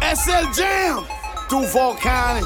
SL Jam, Duval County.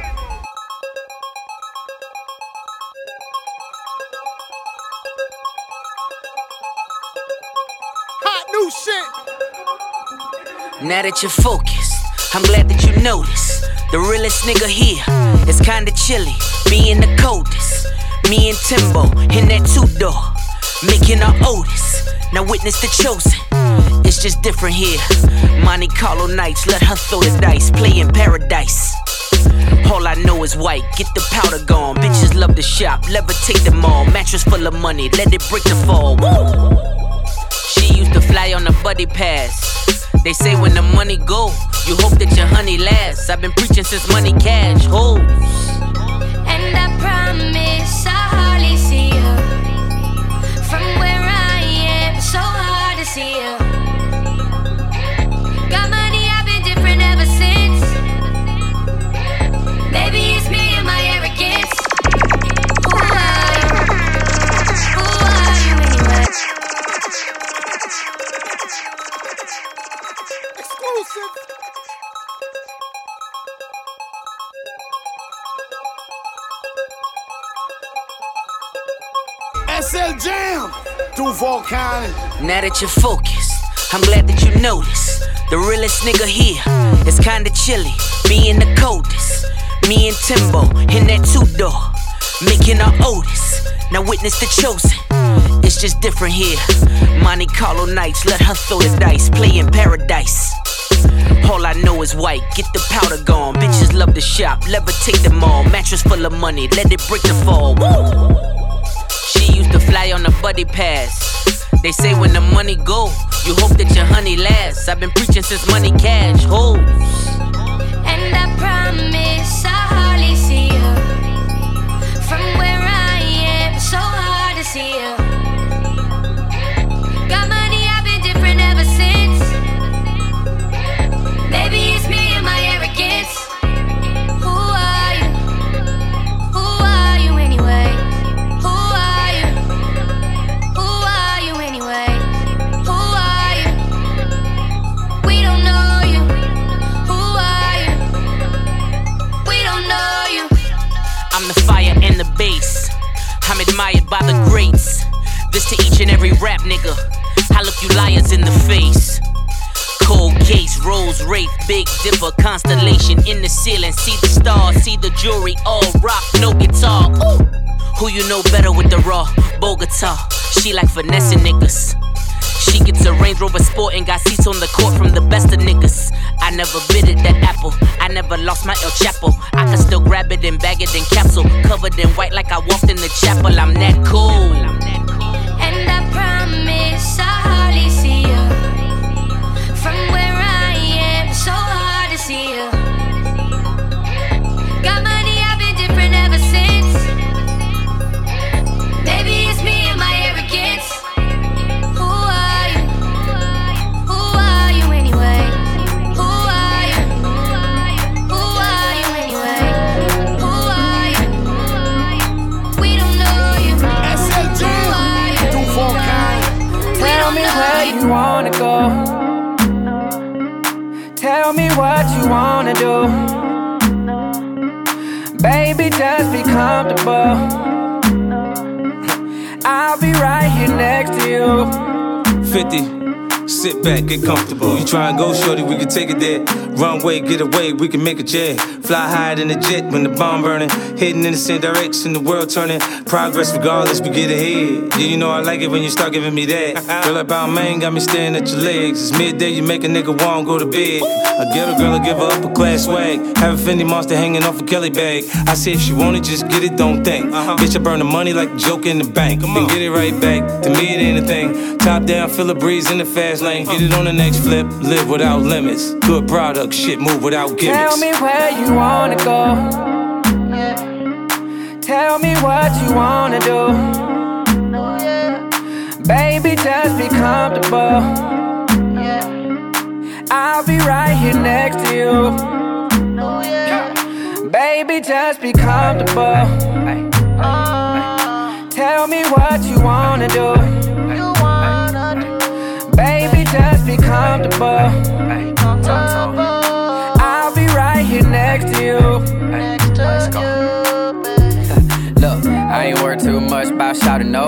Hot new shit. Now that you're focused, I'm glad that you noticed. The realest nigga here is kinda chilly, being the coldest. Me and Timbo in that two-door, making our Otis. Now witness the chosen. It's just different here. Monte Carlo nights, let her throw the dice, play in paradise. All I know is white, get the powder gone. Bitches love to shop, levitate them all. Mattress full of money, let it break the fall. Woo! She used to fly on a buddy pass. They say when the money go, you hope that your honey lasts. I've been preaching since money cash hoes. And I promise I'll hardly see you. From where I am, it's so hard to see you. Got money, I've been different ever since. Maybe it's me and my arrogance. Who are you? Who are you anyway? Exclusive. SL Jam, Duval County. Now that you're focused, I'm glad that you noticed. The realest nigga here is kinda chilly, being the coldest. Me and Timbo in that two-door, making our Otis. Now witness the chosen. It's just different here. Monte Carlo nights, let her throw the dice, play in paradise. All I know is white, get the powder gone. Bitches love to shop, levitate them all. Mattress full of money, let it break the fall. Woo! She used to fly on a buddy pass. They say when the money go, you hope that your honey lasts. I've been preaching since money cash hoes. And I promise I'll hardly see you. From where I am, it's so hard to see you. Got money, I've been different ever since. Maybe it's me and my arrogance. Who are you? Who are you anyway? Who are you? Who are you anyway? Who are you? We don't know you. Who are you? We don't know you. I'm the fire and the bass. I'm admired by the greats. This to each and every rap nigga. I look you liars in the face. Cold case, Rolls Wraith, Big Dipper, constellation in the ceiling. See the stars, see the jewelry, all rock, no guitar. Ooh. Who you know better with the raw Bogota? She like finessing niggas. She gets a Range Rover Sport and got seats on the court from the best of niggas. I never bit at that apple, I never lost my El Chapo. I can still grab it and bag it in capsule, covered in white like I walked in the chapel. I'm that cool. And I promise I'll hardly see you. From where I am, it's so hard to see you. Got money, I've been different ever since. Maybe it's me and my arrogance. Who are you? Who are you anyway? Who are you? Who are you anyway? Who are you? We don't know you. SL Jam, Duval County. Tell me where you wanna go. Tell me what you wanna do. Baby, just be comfortable. I'll be right here next to you. 50, sit back, get comfortable. You try and go, shorty, we can take it there. Runway, get away, we can make a jet. Fly higher than a jet when the bomb burning. Heading in the same direction, the world turning. Progress regardless, we get ahead. Yeah, you know I like it when you start giving me that. Girl, that Balmain got me staring at your legs. It's midday, you make a nigga want go to bed. I get a girl, I give her upper class swag. Have a Fendi monster hanging off a Kelly bag. I say if she want it, just get it, don't think. Bitch, I burn the money like a joke in the bank. Then get it right back, to me it ain't a thing. Top down, feel a breeze in the fast lane. Get it on the next flip, live without limits. Good product, shit move without gimmicks. Tell me where you wanna go. Tell me what you wanna do. Baby, just be comfortable. I'll be right here next to you. Baby, just be comfortable. Tell me what you wanna do. Baby, just be comfortable.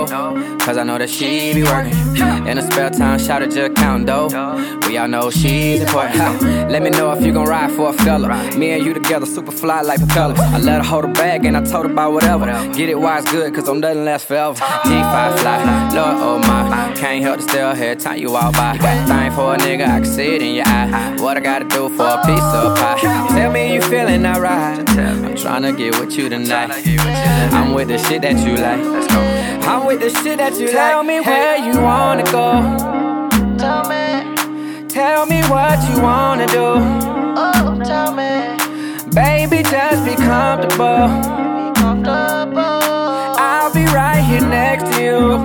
dough. Cause I know that she be working. In her spare time, shout it, just counting dough. We all know she's important. Let me know if you gon' ride for a fella. Me and you together, super fly like propellers. I let her hold her bag and I told her about whatever. Get it while it's good, cause I'm nothing last forever. G5 fly, Lord, oh my. Can't help to still hear time you walk by. Got a thing for a nigga, I can see it in your eye. What I gotta do for a piece of pie? Tell me you feeling alright. I'm tryna get with you tonight. I'm with the shit that you like. I'm with the shit that you like. Tell me where you wanna go. Tell me what you wanna do. Tell me. Baby, just be comfortable. I'll be right here next to you.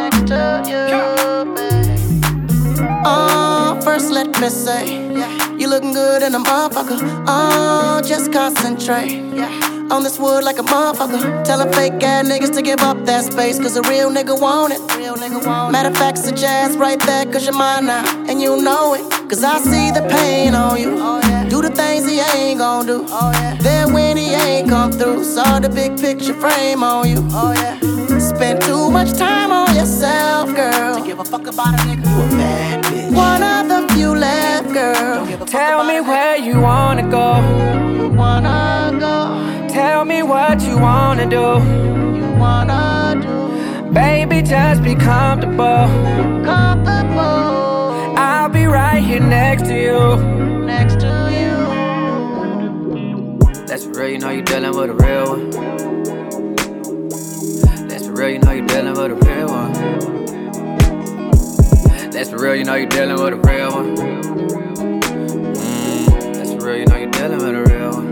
First let me say, you looking good in a motherfucker. Just concentrate on this wood like a motherfucker. Tellin' fake ass niggas to give up that space, cause a real nigga want it. Matter of fact, suggest right there, cause you're mine now, and you know it. Cause I see the pain on you. Do the things he ain't gon' do. Then when he ain't come through, saw the big picture frame on you. Spend too much time on yourself, girl, to give a fuck about a nigga. You a bad bitch. One of the few left, girl. Tell me where you wanna go. You wanna go. Tell me what you wanna do. You wanna do. Baby, just be comfortable. Comfortable. I'll be right here next to you. Next to you. That's real, you know you dealing with a real one. That's real, you know you dealing with a real one. That's real, you know you dealing with a real one. That's real, you know you dealing with a real one.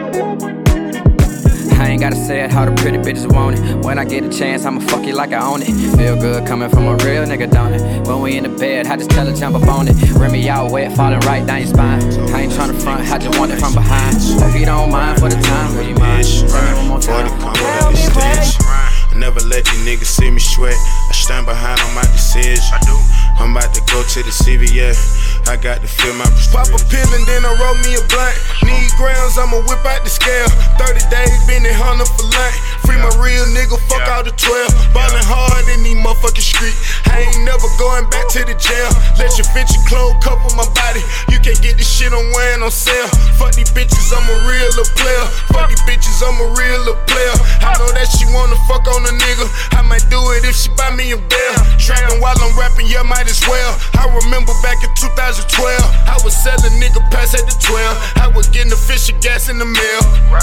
I ain't gotta say it, how the pretty bitches want it. When I get a chance, I'ma fuck you like I own it. Feel good coming from a real nigga, don't it? When we in the bed, I just tell her jump up on it. Rim me out wet, falling right down your spine. I ain't tryna front, I just want it from behind. Hope you don't mind for the time, will you mind? Tell me one more time. Tell me stage. I never let these niggas see me sweat. I stand behind on my decision. I do. I'm about to go to the CVS. I got to feel my pop a pill and then I roll me a blunt. Need grams, I'ma whip out the scale. 30 days, been in Hunter for lunch. Free my real nigga, fuck all the 12. Ballin' hard in these motherfucking street. I ain't never going back to the jail. Let your fit your clothes cover my body. You can't get this shit I'm wearing on sale. Fuck these bitches, I'm a real little player. Fuck these bitches, I'm a real little player. I know that she wanna fuck on a nigga. I might do it if she buy me a bell. Trapping while I'm rapping, yeah, might as well. I remember back in 2012, I was selling nigga pass at the 12. I was getting the fish and gas in the mail.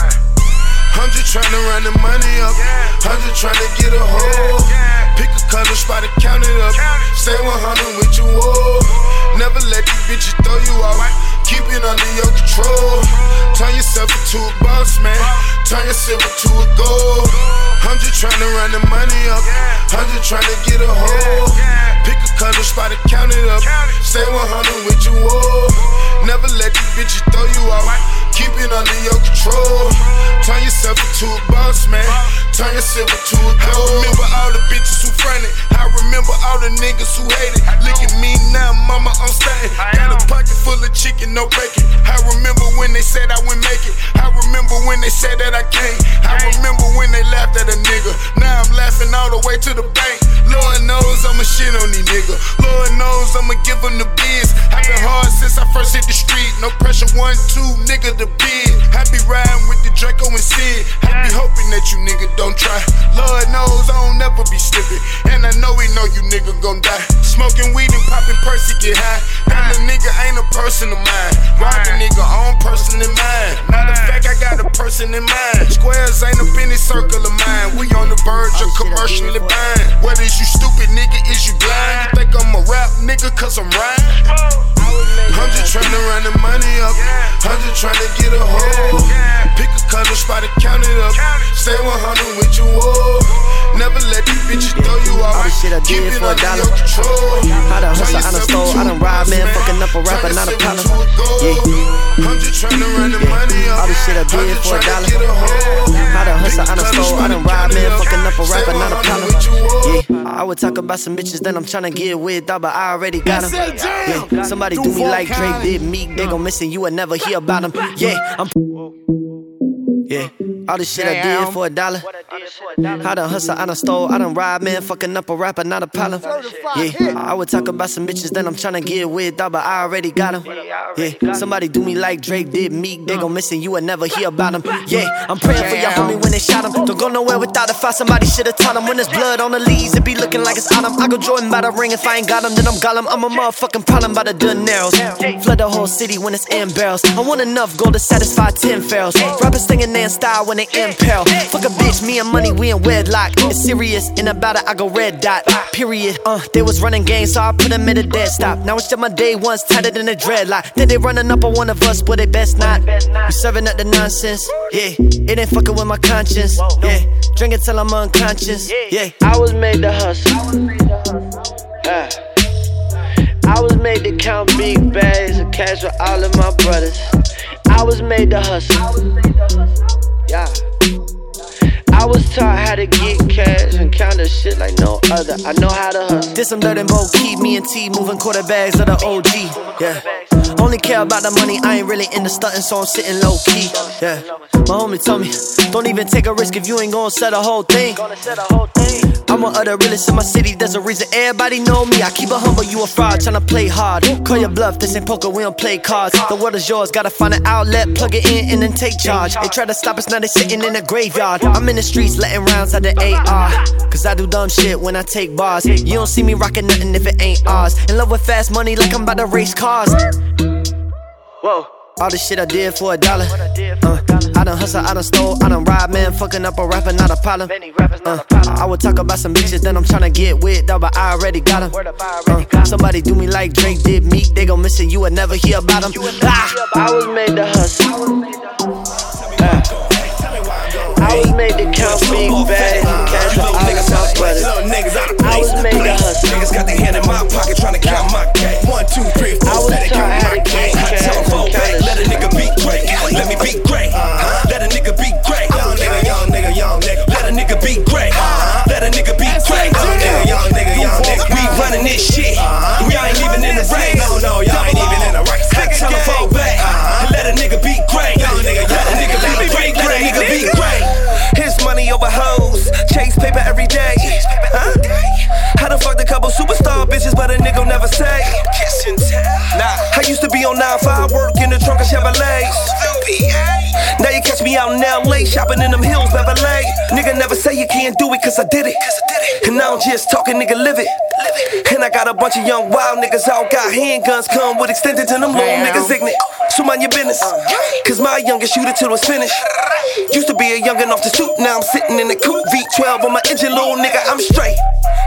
I'm just tryna run the money up. I'm just tryna get a hold. Pick a color spot and count it up. Stay 100 with you, whoa. Never let these bitches throw you off. Keep it under your control. Turn yourself into a boss, man. Turn yourself into a goal. I'm just tryna run the money up. I'm just tryna get a hold. Pick a color spot and count it up. Stay 100 with you, whoa. Never let these bitches throw you off. Keep it under your control. Turn yourself into a boss, man. Turn yourself into a goal. I remember all the bitches who fronted. I remember all the niggas who hated. Look at me now, mama, I'm stunting. Got a pocket full of chicken, no bacon. I remember when they said I wouldn't make it. I remember when they said that I can't. I remember when they laughed at a nigga. Now I'm laughing all the way to the bank. Lord knows I'ma shit on these niggas. Lord knows I'ma give them the biz. I've been hard since I first hit the street. No pressure, 1, 2, nigga, the bid. I be riding with the Draco and Sid. I be hoping that you nigga don't try. Lord knows I don't never be slipping. And I know he know you nigga gon' die. Smoking weed and popping Percy get high. That little nigga ain't a person of mine. Rob a nigga own person in mind. Matter of fact, I got a person in mind. Squares ain't up in this circle of mine. We on the verge of commercially buying. What is you stupid nigga? Is you blind? You think I'm a rap nigga cause I'm rhyming? I'm just tryna run the money up. I'm just tryna get a hold. Pick a color spot and count it up. Stay 100 with you, whoa. Never let these bitches throw you off. All the shit I did for $1. I done hustle, I done stole, I done robbed, man. Fucking up a rapper, not a problem. Yeah. I'm just tryna run the money up. All the shit I did for $1. I done hustle, I done stole, I done robbed, man. Fucking up a rapper, not a problem. Yeah. I would talk about some bitches that I'm tryna get with, dog, but I already got them. Yeah. Somebody do me like Drake did Meek, they gon' miss it, you would never hear about them. Yeah, I'm. Yeah, all the shit I did for $1. I done hustle, I done stole, I done robbed, man. Fucking up a rapper, not a problem. Yeah, I would talk about some bitches that I'm tryna get with, dog, but I already got them. Yeah, somebody do me like Drake did Meek. They gon' miss it, you would never hear about them. Yeah, I'm praying for your homie when they shot him. Don't go nowhere without a fight, somebody should've taught him. When there's blood on the leaves, it be looking like it's autumn. I go Jordan by the ring, if I ain't got him, then I'm Gollum. I'm a motherfucking problem by the Daenerys. Flood the whole city when it's in barrels. I want enough gold to satisfy 10 pharaohs. Rappers singing their style when they impale. Fuck a bitch, me and money, we in wedlock. It's serious, in about it, I go red dot. Period, they was running games, so I put them at a dead stop. Now it's just my day ones, tighter than a dreadlock. Then they running up on one of us, but they best not. We serving up the nonsense, yeah. It ain't fucking with my conscience, yeah. Drinking till I'm unconscious, yeah. I was made to hustle, I was made to count big bags and cash with all of my brothers. I was made to hustle, yeah. I was taught how to get cash and count the shit like no other. I know how to hustle. Did some dirt and both keep me and T moving quarterbacks of the OG, yeah. Only care about the money, I ain't really into stunting, so I'm sitting low key, yeah. My homie told me, don't even take a risk if you ain't gon' set a whole thing. I'm one of the realest in my city, there's a reason everybody know me. I keep it humble, you a fraud, tryna play hard. Call your bluff, this ain't poker, we don't play cards. The world is yours, gotta find an outlet, plug it in and then take charge. They try to stop us, now they sitting in the graveyard. I'm in the streets letting rounds out the AR, cause I do dumb shit when I take bars. You don't see me rocking nothing if it ain't ours. In love with fast money like I'm about to race cars. Whoa. All the shit I did for $1. I done hustle, I done stole, I done robbed, man. Fucking up a rapper, not a problem. I would talk about some bitches that I'm tryna get with, dog, but I already got them. Somebody do me like Drake did Meek. They gon' miss it, you would never hear about them. I was made to hustle. I was made to count big bags and cash with all of my brothers. I was made to hustle. Niggas got their hand in my pocket tryna count my cash. 1, 2, 3, 4, I was taught how to get cash and count the shit. Let a nigga be great. Let me be great. Let a nigga be great. Young nigga. Let a nigga be great. Let a nigga be great. Young nigga. We running this shit. Y'all ain't even in the race. No, y'all ain't even in the race. Tell him fall back. Let a nigga be great. Let a nigga be great. Let a nigga be great. His money over hoes. Chase paper every day. I done fucked a couple superstar bitches, but a nigga never say. Nah, I used to be on 9-5, work in the trunk of Chevrolets. Now you catch me out in LA, shopping in them hills, Beverly. Nigga never say you can't do it, cause I did it. And I don't just talk it, nigga, live it. And I got a bunch of young wild niggas all got handguns, come with extended to them little niggas ignorant. So mind your business, cause my youngest shooter till it's finished. Used to be a youngin' off the stoop, now I'm sitting in the coupe, V12 on my engine, little nigga, I'm straight.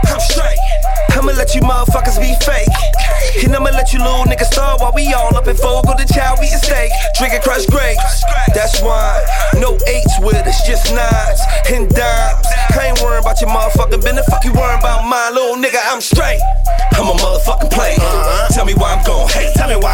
I'ma let you motherfuckers be fake. And I'ma let you little niggas start while we all up in full. Go to child, we a steak, drinking crushed grapes. That's wine, no 8s with us, just 9s and dimes. I ain't worried about your motherfucking business, fuck you worried about mine, little nigga, I'm straight. I'm a motherfucking player. Tell me why I'm gon' hate.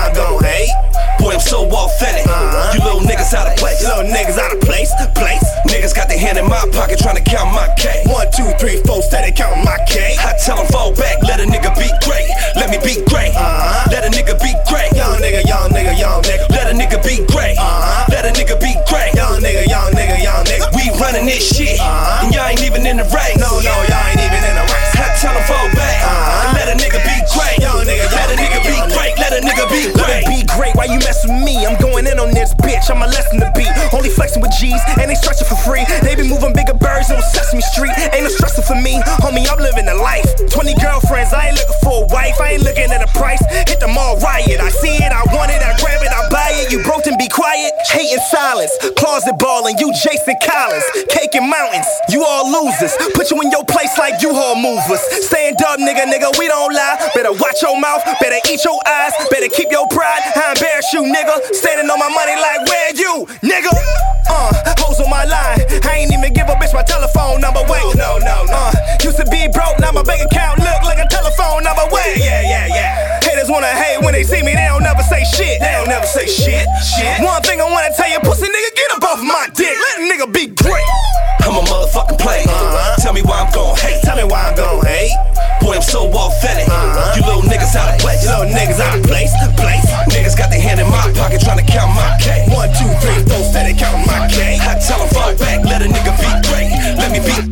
Boy, I'm so authentic. You little niggas out of place. Niggas got their hand in my pocket tryna count my K. 1, 2, 3, 4, steady counting my K. I tell them fall back, let a nigga be great. Let me be great. Let a nigga be great. Young nigga. Let a nigga be great. Let a nigga be great. Young nigga. We running this shit, and y'all ain't even in the race. No, y'all ain't even in the race. I tell them fall back, let a nigga be great. Let a nigga be great. Let a nigga be great. Be great, why you mess with me? I'm going in on this bitch, I'm a lesson to beat. Only flexing with G's, and they stretching for free. They be moving bigger birds on Sesame Street. Ain't no stressing for me, homie, I'm living a life. 20 girlfriends, I ain't looking for a wife. I ain't looking at a price, hit them all riot. I see it, I want it, I grab it, I buy it. You broke and be quiet, hate in silence. Closet ballin', you Jason Collins. Cake and mountains, you all losers. Put you in your place like you all movers. Stand up, nigga, we don't lie. Better watch your mouth, better eat your eyes. Better keep your pride, I embarrass you, nigga. Standing on my money like where you, nigga? Hoes on my line, I ain't even give a bitch my telephone number. Wait, no. Used to be broke, now my bank account look like a telephone number. Wait, yeah. Haters wanna hate when they see me, they don't never say shit. One thing I wanna tell you, pussy nigga, get up off my dick. Let a nigga be great. I'm a motherfucking player. Tell me why I'm gon' hate. Boy, I'm so authentic. You little niggas out of place. Niggas got their hand in my pocket tryna count my K. 1, 2, 3, 4, steady counting my K. I tell them fall back, let a nigga be great. Let me be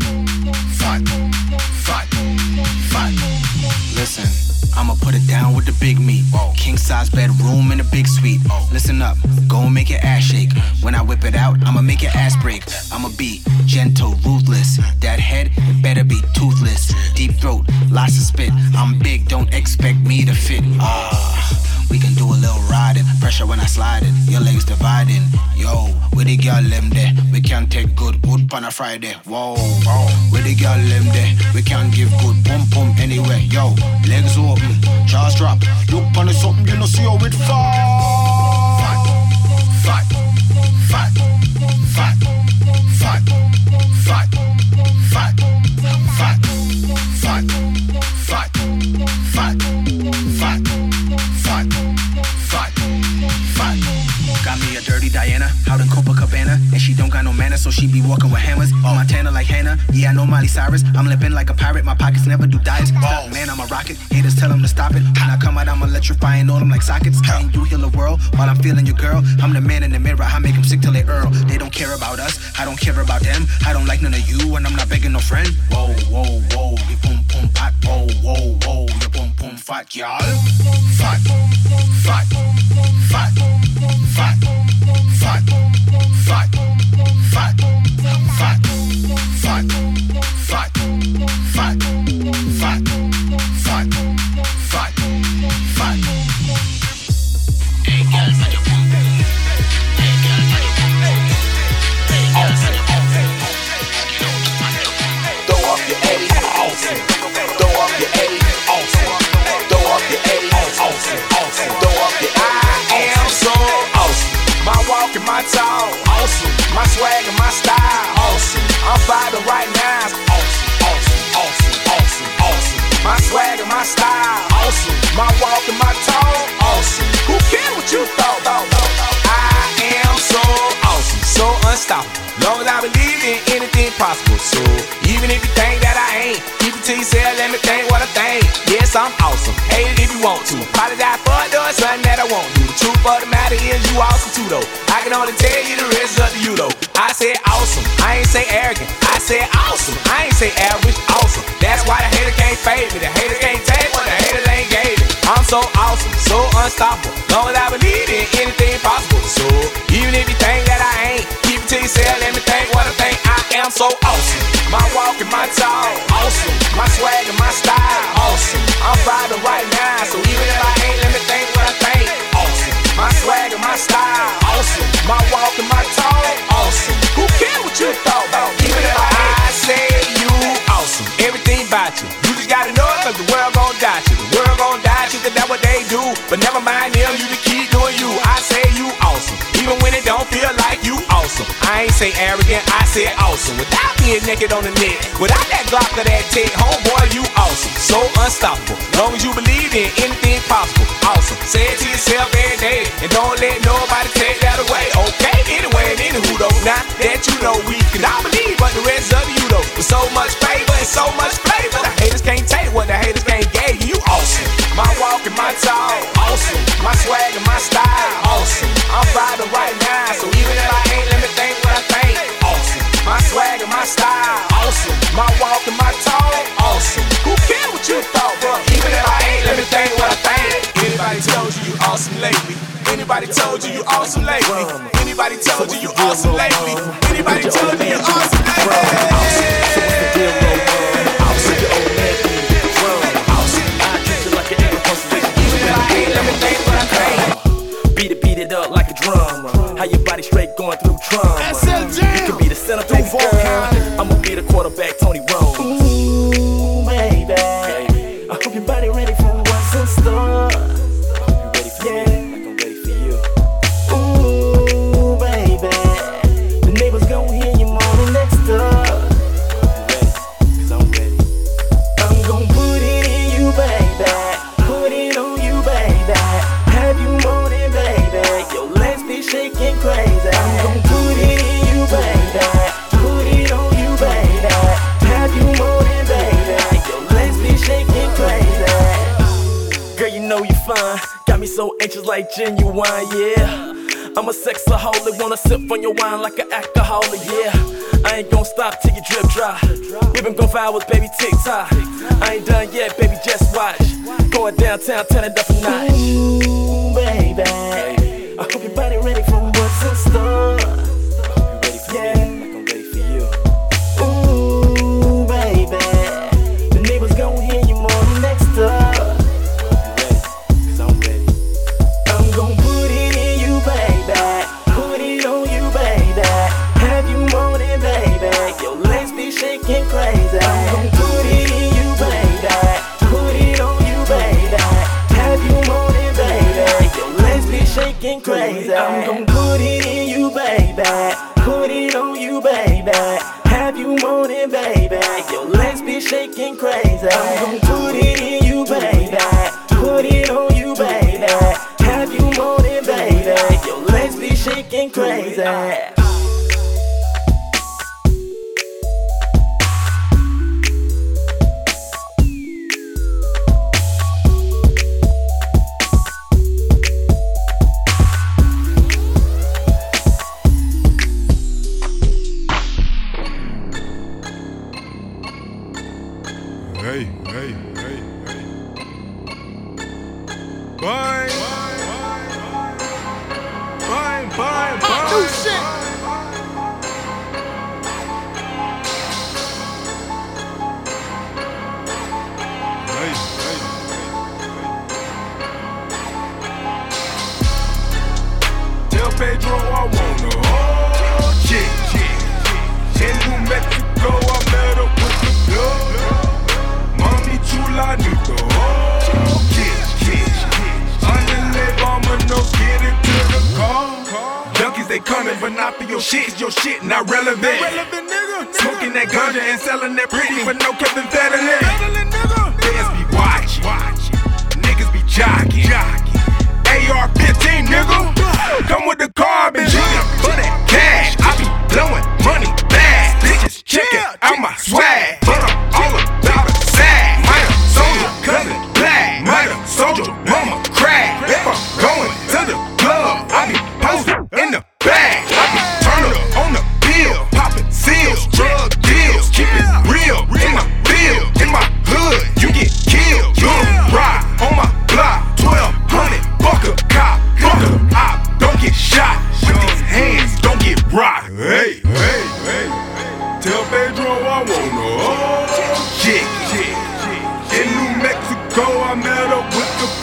size bedroom in a big suite. Listen up, go and make your ass shake. When I whip it out, I'ma make your ass break. I'ma be gentle, ruthless. That head, it better be toothless. Deep throat, lots of spit. I'm big, don't expect me to fit. We can do a little riding. Pressure when I slide it, your legs dividing. Yo, with the girl them there, we can take good on a Friday. Whoa, with the girl them there, we can give good pum anywhere. Yo, legs open, jaws drop. Look on the something, you know, see how it fall. Fat. Got me a dirty Diana out in Copacabana, and she don't got no manners, so she be walking with hammers. Montana like Hannah, yeah I know Miley Cyrus. I'm limping like a pirate, my pockets never do diets. Stop, man, I'm a rocket. Haters tell them to stop it. When I come out, I'm electrifying all them like sockets. Can you heal the world while I'm feeling your girl? I'm the man in the mirror, I make them sick till they earl. They don't care about us, I don't care about them. I don't like none of you, and I'm not begging no friend. Whoa, you pum pum pot. Whoa, you pum pum fat, y'all. Fat. Hey girl, put your pum. Hey girl, put your pum. Hey girl, put your pum. Throw up your A, awesome. Throw up your A, awesome. Throw up your A, awesome. Throw up your A. I am so awesome. My walk and my talk, awesome. My swag and my style, awesome. I'm vibing right now, awesome. My swag and my style, awesome. My walk and my talk, awesome. Who cares what you thought? I am so awesome, so unstoppable. Long as I believe in anything possible. So even if you think that I ain't, keep it to yourself, let me think what I think. Yes, I'm awesome, hate it if you want to. Apologize for doing something that I won't do. The truth of the matter is you awesome too though. I can only tell you the rest is up to you though. I said awesome, I ain't say arrogant. I said awesome, I ain't say average, awesome. That's why the hater can't fade me. The haters can't take what the haters ain't gave me. I'm so awesome, so unstoppable. Long as I believe in anything possible. So even if you think that I ain't, keep it to yourself, let me think what I think. I am so awesome. My walk and my talk, awesome. My swag and my style, awesome. I'm vibing right now, so even if I ain't, let me think what I think. Awesome. My swag and my style, awesome. My walk and my talk, awesome. Who cares what you thought about? Even if I say you awesome, everything about you. You just gotta know it, cause the world gon' doubt you. The world gon' doubt you, cause that's what they do. But never mind them, you just keep doing you. I say you awesome, even when it don't feel like you awesome. I ain't say arrogant, I said awesome. Without being naked on the net, without that Glock or that tech, homeboy, you awesome. So unstoppable, long as you believe in anything possible. Awesome, say it to yourself every day, and don't let nobody take that away. Okay, anyway, and anywho though, now that you know we can all believe what the rest of you though. With so much favor and so much flavor, the haters can't take what the haters can't give you. Awesome, my walk and my talk, awesome. My swag and my style, awesome. I'm vibing right now, so even if I ain't, let me think what I think. Awesome, my swag and my style, awesome. My walk and my talk, awesome. Who cares what you thought, bro? Even if I ain't, let me think what I think. Anybody told you awesome lately? Anybody told you awesome lately? Anybody told you awesome lately? Anybody told you awesome lately? Beat it up like a drum. How your body straight going through trauma. You can be the center, baby girl. I'ma be the quarterback, Tony Rome. Ooh, baby, I hope your body ready for what's in store. Yeah, like I'm ready for you. Ooh, baby, the neighbors gon' hear you moaning next door. You ready? 'Cause I'm ready. I'm gon' put it in you, baby. Put it on you, baby. Have you moaning, baby? Your legs be shaking crazy. I'm gon' put it in you, baby. Put it on you, baby. Have you moaning, baby? Your legs be shaking crazy. Girl, you know you fine. Got me so anxious like genuine, yeah. I'm a sexaholic, wanna sip on your wine like an alcoholic, yeah. I ain't gon' stop till you drip dry. We been gone for hours, baby, tick-tock. I ain't done yet, baby, just watch. Going downtown, turn it up a notch. Ooh, shaking crazy. I'm gon' put it in you, baby. Put it on you, baby. Have you moaning, baby. Your legs be shaking crazy. I'm gon' put it in you, baby. Put it on you, baby. Have you moaning, baby. Your legs be shaking crazy. Hey, hey, hey, hey. Bye. Bye, bye, bye. New shit. Hey, hey, hey. Tell Pedro I want a whole chick. In New Mexico, I met up with the plug. Mommy chula need the whole kid. Underlay bomber, no get into the car. Junkies, they coming, but not for your shit, 'cause your shit not relevant. Nigga. Smoking that ganja and selling that pretty, but no Kevin Federline. Fans be watching, niggas be jogging. AR-15, nigga. Come with the carbon. For that cash, I be blowing money fast. Bitches checking out my swag, but I'm all about a sag. Might have sold your cousin black, might have sold your mama crack. If I'm going to the club, I be posted in the bag. I be turning on the bill, popping seals, drug deals, keep it real in my field, in my hood. You get killed, you don't ride on my block. 1200, fuck a cop, fuck a op, don't get shot. With these hands, don't get rocked. Hey, hey, hey. Tell Pedro I want a whole chick. In New Mexico, I met up with the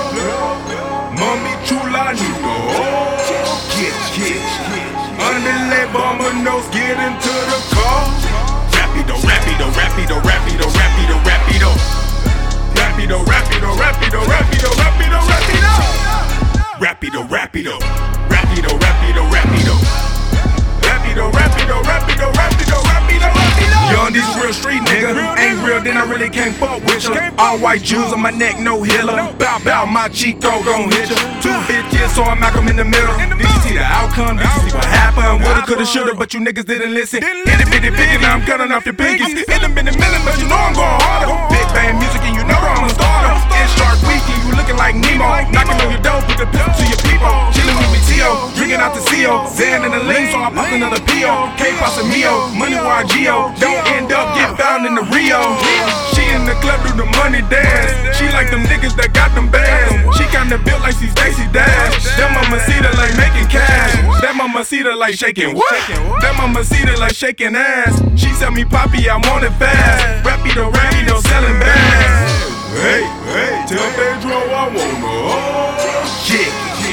plug. Mommy chula need the whole kid. Underlay bomber nose, get into the car. Rapido, rapido, rapido, rapido, rapido, rapido. Rapido, rapido, rapido, rapido, rapido, rapido. Rapido, rapido, rapido, rapido, rapido. Rapido, rapido, rapido, rapido, rapido, rapido. Young, this real street nigga. Ain't real, then I really can't fuck with ya. All white jewels on my neck, no hiller. Bow, bow, my Chico gon' hit ya. Two bitches, so I knock them in the middle. Did you see the outcome? Did you see what happened? Woulda, coulda, shoulda, but you niggas didn't listen. Itty bitty piggy, now I'm cutting off your piggies. Hit them in the million, but you know I'm going harder. Big bang music, and you know I'm a starter. In Shark Weekend, you looking like Nemo. Knocking on your door, put the pistol to your people. Chillin' with me, T.O. Drinking out the C.O. Zan in the lean, so I pop another P.O. K-Pasa Mio, money wire Geo. Don't end up get found in the Rio. She in the club do the money dance. She like them niggas that got them bands. She kinda built like she's Stacey Dash. That mamacita like making cash. That mamacita like shaking what? That mamacita like shaking ass. She sell me poppy, I want it fast. Rapido, rapido, selling bags. Hey, hey, tell Pedro I want a whole chick.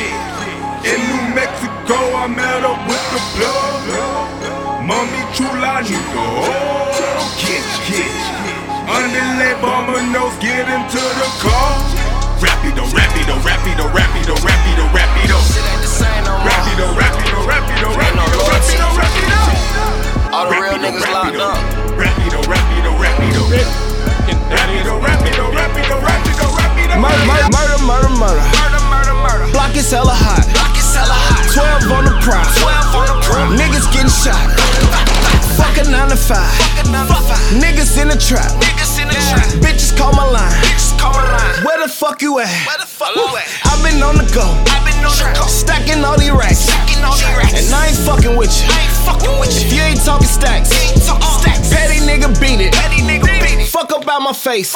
In New Mexico, I met up with the plug. Mommy chula need the whole kid. Underlay bomber nose, get into the car. Rapido, rapido, rapido, rapido, rapido, rapido. Rapido, rapido, rapido, rapido, rapido, rapido. All the real niggas locked up. Rapido, rapido, rapido. Rapido, rapido, rapido, rapido, rapido. Murder. Block is hella hot. 12 on the prime. Niggas getting shot. Fuck a 9 to 5. Niggas in the trap. Bitches call my line. Where the fuck you at? I've been on the go. Stacking all these racks. And I ain't fucking with you. If you ain't talking stacks. Petty nigga beat it. Fuck up out my face.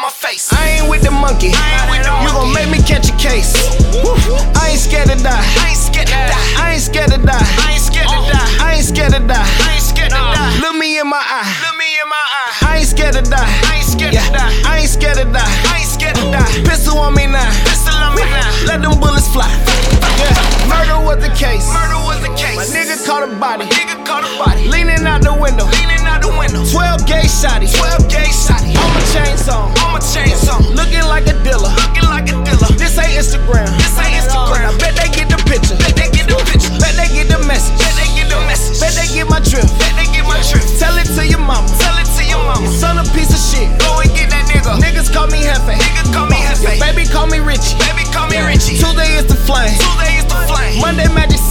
I ain't with the monkey. You gon' make me catch a case. I ain't scared to die. I ain't scared to die. Look me in my eye. I ain't scared to die. I ain't scared to die. Pistol on me now. Let them bullets fly. Yeah. Murder was the case. My nigga caught a body. Leaning out the window. 12 gauge shotty. On my chain song. Looking like a dealer. This ain't Instagram.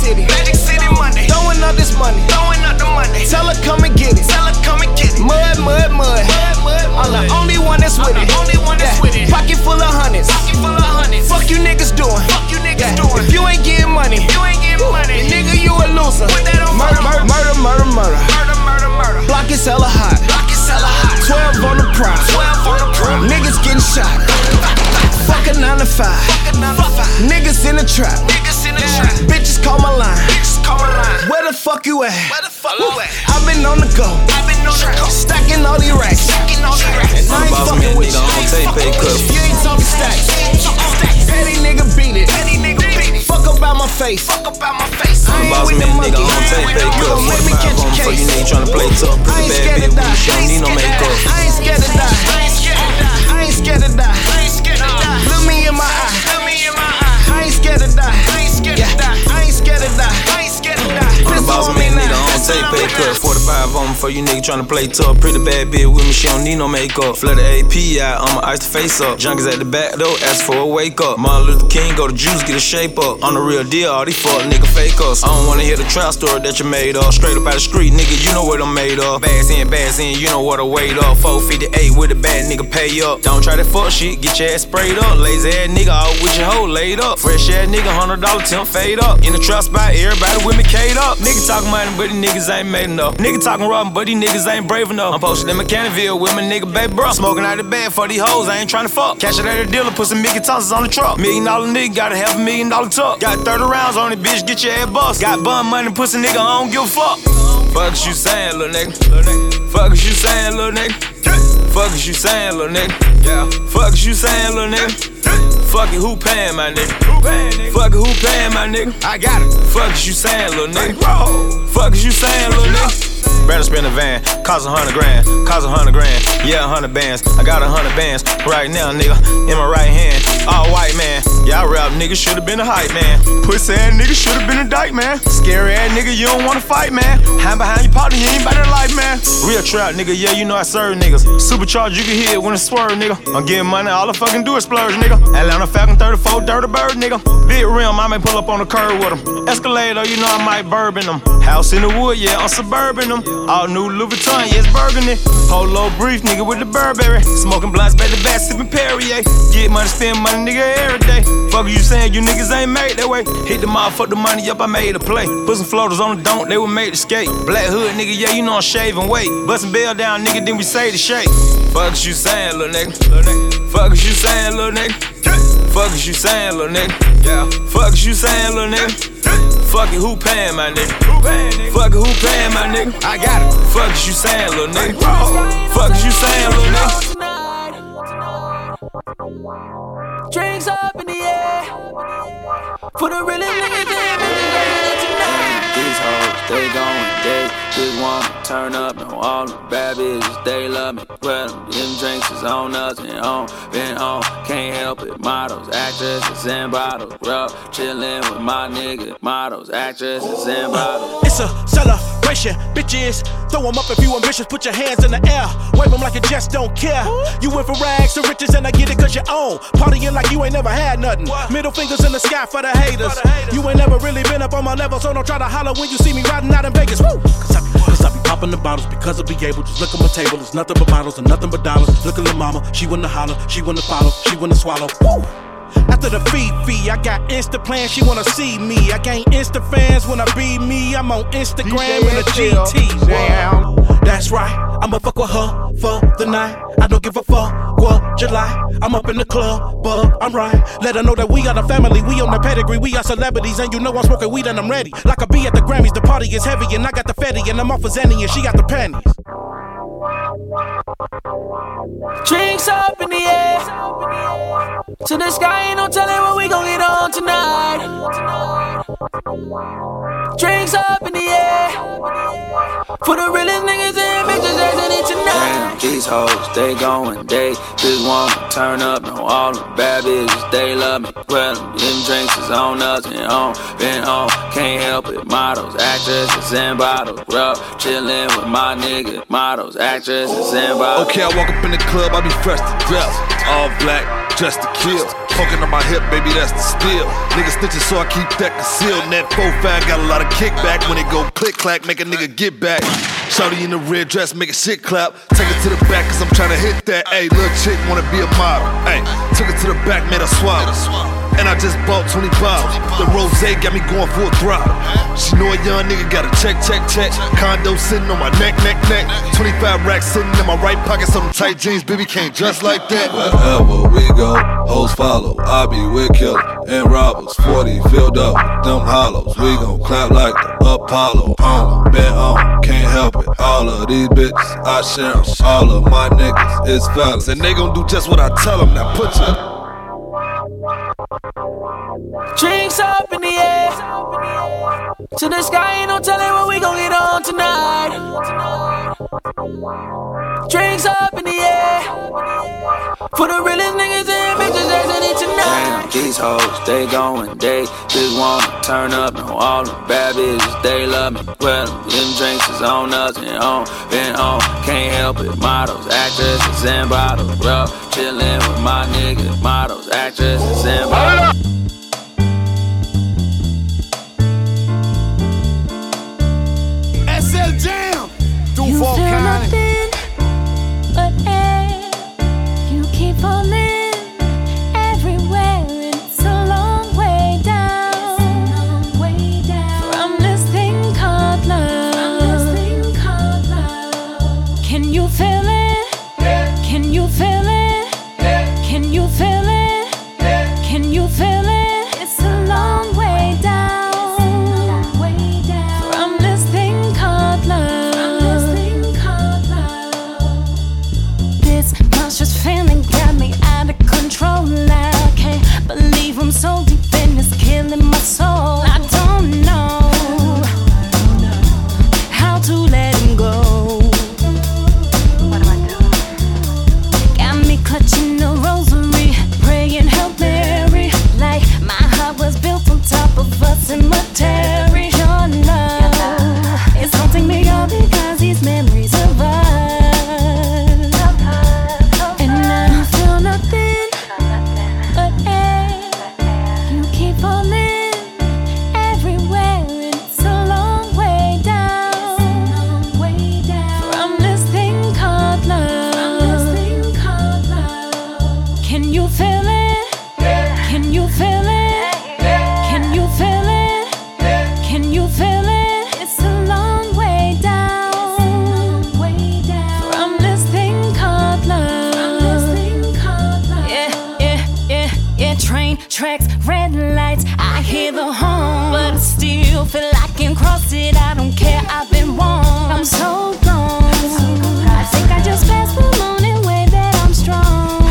City. Magic City Monday. Throwing up this money. Throwing up the money. Tell her come and get it. Tell her come and get it. Mud, mud, mud. I'm the only one that's with it. Pocket full of hundreds. Fuck you niggas doing. If you ain't getting money, nigga, you a loser. Murder, murder, murder, murder, murder. Block is hella hot. 12 on the prime. Niggas getting shot. Fuck a 9 to 5. Niggas in the trap. Bitches call my line. Where the fuck you at? I've been on the go. Stacking all these racks. And I ain't fucking with you. You ain't talking stacks. Petty nigga beat it. Fuck about my face. I ain't with the monkey. Let me catch a case. I ain't scared to die. I ain't scared to die. I ain't scared to die. Look me in my eye. I ain't scared to die. I ain't scared to die. I ain't scared to die. Boss man, nigga, I don't take pay cut. 45 on me for you nigga tryna play tough. Pretty bad bitch with me, she don't need no makeup. Flood the AP out, I'ma ice the face up. Junkies at the back though, ask for a wake up. Martin Luther King, go to juice, get a shape up. On the real deal, all these fuck nigga fake us. I don't wanna hear the trap story that you made up. Straight up out the street, nigga, you know what I'm made of. Bass in, you know what I weighed up. 458 with a bad nigga pay up. Don't try that fuck shit, get your ass sprayed up. Lazy ass nigga, all with your hoe laid up. Fresh ass nigga, $100 temp fade up. In the trap spot, everybody with me K'd up. Nigga talking money, but these niggas ain't made enough. Nigga talking robbing, but these niggas ain't brave enough. I'm posted in Mechanicsville with my nigga baby bro. Smoking out the bed for these hoes, I ain't tryna fuck. Cash it at the dealer, put some Mickey Thompsons on the truck. $1 million nigga, got a $500,000 tuck. Got 30 rounds on it, bitch, get your ass bust. Got bun money, pussy nigga, I don't give a fuck. Fuck is you saying, little nigga? Fuck is you saying, little nigga? Fuck is you saying, little nigga? Yeah. Fuck is you saying, little nigga? Fuck it, who paying my nigga? Fuck it, who paying my nigga? I got it. Fuck is you saying, little nigga? Fuck is you saying, little nigga? Better spin a van, cost $100 grand, yeah, 100 bands. I got 100 bands right now, nigga, in my right hand. All white man, yeah, I rap nigga, should've been a hype man. Pussy ass nigga, should've been a dyke man. Scary ass nigga, you don't wanna fight, man. Hand behind your partner, you ain't bout that life, man. Real trap, nigga, yeah, you know I serve niggas. Supercharged, you can hear it when it swerve, nigga. I'm getting money, all I fucking do is splurge, nigga. Atlanta Falcon 34, Dirty Bird, nigga. Big rim, I may pull up on the curb with them. Escalator, you know I might bourbon them. House in the wood, yeah, I'm suburban them. All new Louis Vuitton, yeah, it's burgundy. Polo brief, nigga, with the Burberry. Smoking blunts, back to back, sipping Perrier. Get money, spend money, nigga, every day. Fuck you saying, you niggas ain't made that way. Hit the mouth, fuck the money up, I made a play. Put some floaters on the don't, they were made to skate. Black hood, nigga, yeah, you know I'm shaving weight. Bustin' bell down, nigga, then we say the shake. Fuck is you saying, little nigga? Fuck is you saying, little nigga? Fuck is you saying, little nigga? Yeah. Fuck is you saying, little nigga? Fuck it, who paying my nigga? Fuck it, who paying my nigga? I got it. Fuck is you saying, little nigga? Fuck is you saying, little nigga? Drinks up in the air for the realest niggas in tonight. These hoes, they going, they just wanna turn up. No, all the bad bitches, they love me. Well, them drinks is on us and on, been on. Can't help it. Models, actresses, and bottles. Bro, chillin' with my nigga. Models, actresses, and bottles. It's a celebration, bitches. Throw them up if you ambitious. Put your hands in the air. Wave them like you just don't care. You went from rags to riches and I get it cause you own. Partying like you ain't never had nothing. Middle fingers in the sky for the haters. You ain't never really been up on my level, so don't try to holler when you see me riding out in Vegas. Woo! Cause I be popping the bottles because I be able. Just look at my table, it's nothing but bottles and nothing but dollars. Look at lil' mama, she wanna holler, she wanna follow, she wanna swallow. Woo! After the fee, I got Insta plans, she wanna see me. I gain Insta fans when I be me. I'm on Instagram in a GT. Damn. That's right, I'ma fuck with her for the night. I don't give a fuck what July. I'm up in the club, but I'm right. Let her know that we are the family, we on the pedigree, we are celebrities, and you know I'm smoking weed and I'm ready. Like a bee at the Grammys, the party is heavy, and I got the fatty, and I'm off of Zenny, and she got the panties. Drinks up in the air to the sky, ain't no telling what we gon' get on tonight. Drinks up in the air for the realest niggas and bitches that's in it tonight. Damn, these hoes, they going, they just wanna turn up. No, all the bad bitches, they love me. Well, them drinks is on us and on, been on. Can't help it. Models, actresses, and bottles. Bro, chillin' with my nigga. Models, actresses, and bottles. Okay, I walk up in the club, I be fresh to death. All black, dressed to kill. Poking on my hip, baby, that's the steel. Nigga snitching, so I keep that concealed. And that 4-5 got a lot of kickback. When it go click clack, make a nigga get back. Shawty in the red dress, make a shit clap. Take it to the back, cause I'm tryna hit that. Ayy, little chick wanna be a model. Ayy, took it to the back, made her swallow. And I just bought 20 bottles. The rose got me going for a throttle. She know a young nigga got a check. Condo sitting on my neck. 25 racks sitting in my right pocket. Some tight jeans, baby, can't dress like that. Wherever we go, hoes follow. I be with killers and robbers. 40 filled up, them hollows. We gon' clap like the Apollo. Been on, can't help it. All of these bitches, I share them. All of my niggas is fellas. And they gon' do just what I tell them. Now put your drinks up in the air to the sky, ain't no telling what we gon' get on tonight. Drinks up in the air for the realest niggas and bitches that's in it tonight. Damn, these hoes, they going, they just wanna turn up. And all the bad bitches, they love me. Well, them drinks is on us and on, been on. Can't help it, models, actresses, and bottles. Bro, chillin' with my niggas, models, actresses, and bottles. SL Jam, do You for feel kind. nothing but air. You keep falling everywhere. It's a long way down. From this thing called love. Can you feel it? Can you feel it? Can you feel it? Can you feel it? It's a long way down. From this thing called love. This monstrous feeling got me out of control. I can't believe I'm so deep in this, killing my soul. I don't know how to let him go. Got me clutching a rosary, praying Hail Mary, like my heart was built on top of a cemetery. Your love is haunting me all because these memories of us. And I feel nothing but air. You keep falling everywhere. It's a long way down. From this thing called love. Can you feel it? Can you feel it? Can you feel it? Can you feel it? It's a long way down. From this thing called love. Yeah. Train tracks, red lights. I hear the horn, but I still feel I can cross it. I don't care. I've been warned. I'm so gone. I think I just passed the morning way that I'm strong.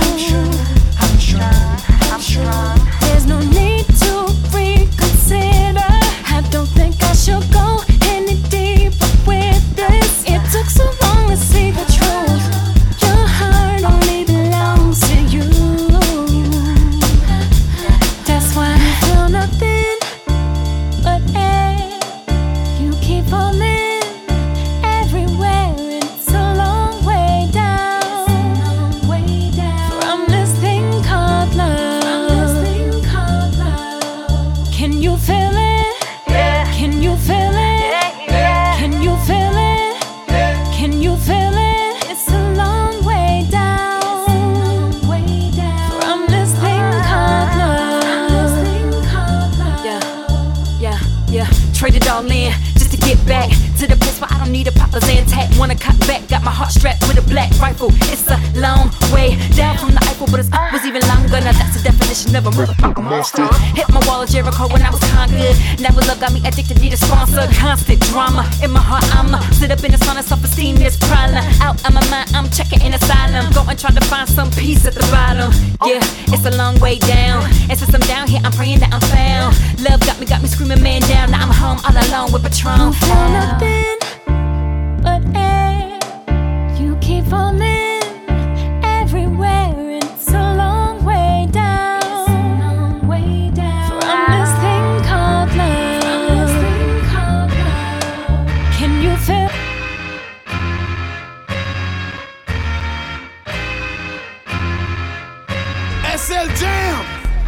I'm strong. There's no need to reconsider. I don't think I should go any deeper with this. It took so long to see the truth. Your heart only belongs to you. That's why I feel nothing but air. You keep falling everywhere. It's a long way down. From this thing called love. Can you feel it? Can you feel it? Can you feel it? Can you feel it? It's a long way down. From this thing called love. Yeah. Trade it all in just to get back to the place where I don't need a Papa's intact. Wanna cut back, got my heart strapped with a black rifle. It's a long way down from the Eiffel, but it was even longer. Now that's the definition of a motherfucking monster. Hit my wall of Jericho when I was conquered. Never love got me addicted, need a sponsor. Constant drama in my heart. I'ma sit up in the sun and self-esteem this problem. Out of my mind, I'm checking in asylum. Going trying to find some peace at the bottom. Yeah, it's a long way down. And since I'm down here, I'm praying that I'm found. Love got me screaming man down. Now I'm home all alone with Patron. You feel nothing but air. You keep falling everywhere. It's a long way down. From this thing called love. Can you feel? SL Jam,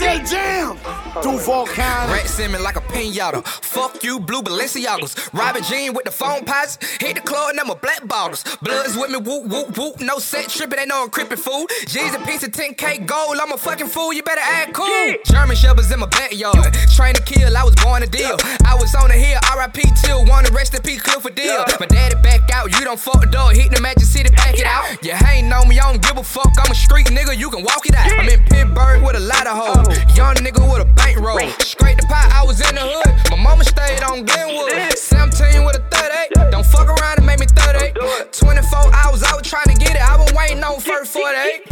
SL Jam, Duval County. Rat Simmons like a pinata. Fuck you, blue Balenciagas. Robin Jean with the phone pots. Hit the club and them a black bottles. Bloods with me, whoop, whoop, whoop. No set tripping, they know I'm crippin' fool. G's a piece of 10K gold. I'm a fucking fool, you better act cool. German Shepherds in my backyard. Train to kill, I was born to deal. I was on the hill, RIP till one, rest in peace, Clifford Deal. My daddy back out, you don't fuck the dog. Hit the Magic City, back it out. You hatin' on me, I don't give a fuck. I'm a street nigga, you can walk it out. I'm in Pittsburgh with a lot of hoes. Young nigga with a bankroll. Straight the pot, I was in the hood. My mama stayed on Glenwood. 17 with a 38. Don't fuck around and make me 38. 24 hours, I was trying to get it. I was waiting on first 48.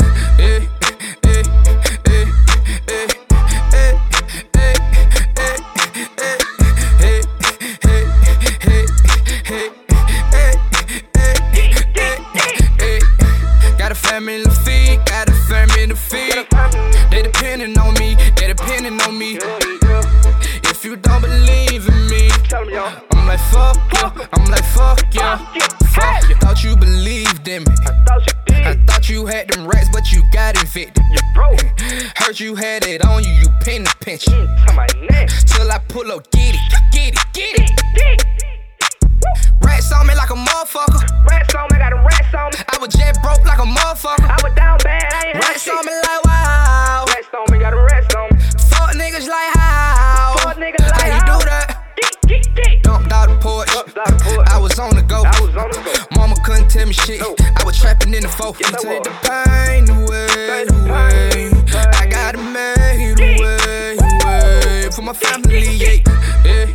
Got a family to feed, got a family to feed. They depending on me, they depending on me. If you don't believe in me, I'm like fuck you, I'm like fuck you, fuck you. Thought you believed in me. I thought you had them rats, but you got infected. Heard you had it on you, you penny pinch. Till I pull up, get it, get it, get it. Rats on me like a motherfucker. Rats on me, got them rats on me. I was jet broke like a motherfucker. I was down bad, I ain't rats on me like wow. Rats on me, got them rats on me. Fuck niggas like how? Fuck niggas like how? How you do that? Dumped out the porch. I was on the go. Mama couldn't tell me shit. I was trapping in the folk. You take the pain away, away. I gotta make it away, away. For my family, yeah.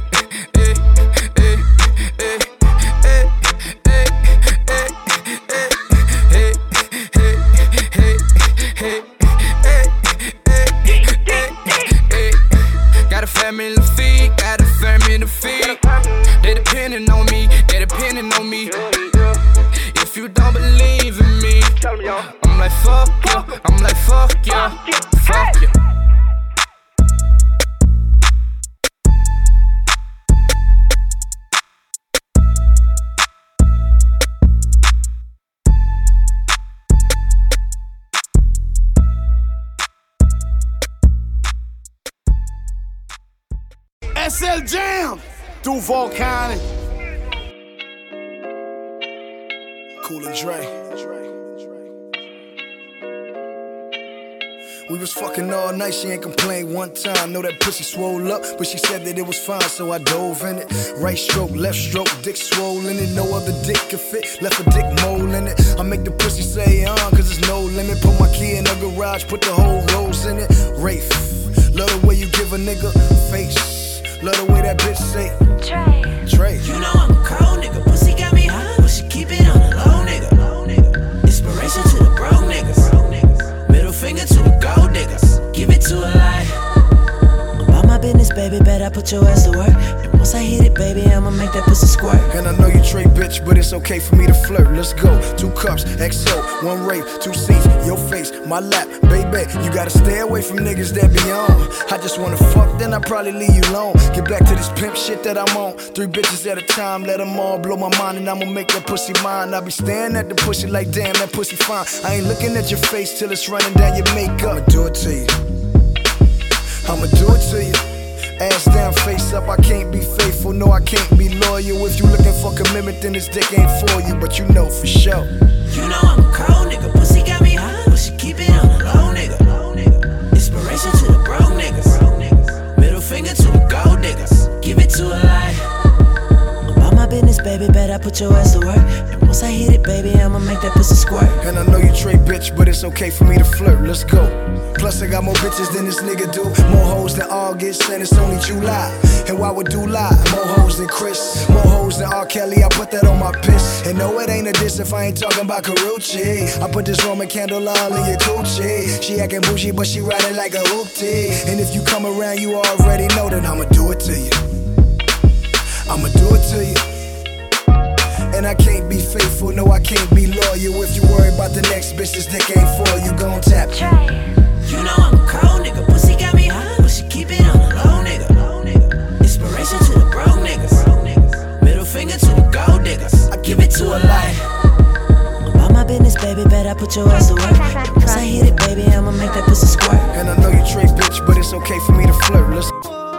Got a family to feed, got a family to feed. They depending on me, they depending on me. If you don't believe in me, I'm like fuck you, I'm like fuck you, fuck you. SL Jam, Duval County. Cool and Dre. We was fucking all night, she ain't complained one time. Know that pussy swole up, but she said that it was fine, so I dove in it. Right stroke, left stroke, dick swollen it. No other dick could fit, left a dick mole in it. I make the pussy say cause there's no limit. Put my key in the garage, put the whole rose in it. Rafe, love the way you give a nigga face. Love the way that bitch say Trey. You know I'm a cold nigga, pussy got me high, but she keep it on the low nigga. Inspiration to the broke niggas. Middle finger to the gold niggas. Give it to a lie. About my business, baby, better put your ass to work. And once I hit it, baby, I'ma make that pussy squirt. And I know you Trey, bitch, but it's okay for me to flirt. Let's go. 2 cups, XO, 1 rape, 2 seats, your face, my lap, baby. You gotta stay away from niggas that be on. I just wanna fuck, then I probably leave you alone. Get back to this pimp shit that I'm on. 3 bitches at a time, let them all blow my mind, and I'ma make that pussy mine. I be staring at the pussy like, damn, that pussy fine. I ain't looking at your face till it's running down your makeup. I'ma do it to you. I'ma do it to you. Ass down, face up, I can't be faithful, no, I can't be loyal. If you looking for commitment, then this dick ain't for you, but you know for sure. You know I'm a cold nigga, pussy got me high, but she keep it on the low nigga. Inspiration to the broke niggas. Middle finger to the gold niggas. Give it to a lie. About my business, baby, better put your ass to work. And once I hit it, baby, I'ma make that pussy squirt. And I know you Trey, bitch, but it's okay for me to flirt. Let's go. Plus I got more bitches than this nigga do. More hoes than August, and it's only July. And why would do lie? More hoes than Chris, more hoes than R. Kelly. I put that on my piss. And no, it ain't a diss if I ain't talking about Karuchi. I put this Roman candle all in your coochie. She acting bougie, but she riding like a hoopty. And if you come around, you already know that I'ma do it to you. I'ma do it to you. And I can't be faithful, no, I can't be loyal. If you worry about the next bitch, this dick ain't for you. Gon' tap. You know I'm a cold nigga, pussy got me high, but she keep it on the low nigga. Inspiration to the broke niggas. Middle finger to the gold niggas. I give it to a lie. About my business, baby, baby, better put your ass to work. Once I hit it, baby, I'ma make that pussy squirt. And I know you trick, bitch, but it's okay for me to flirt. Listen.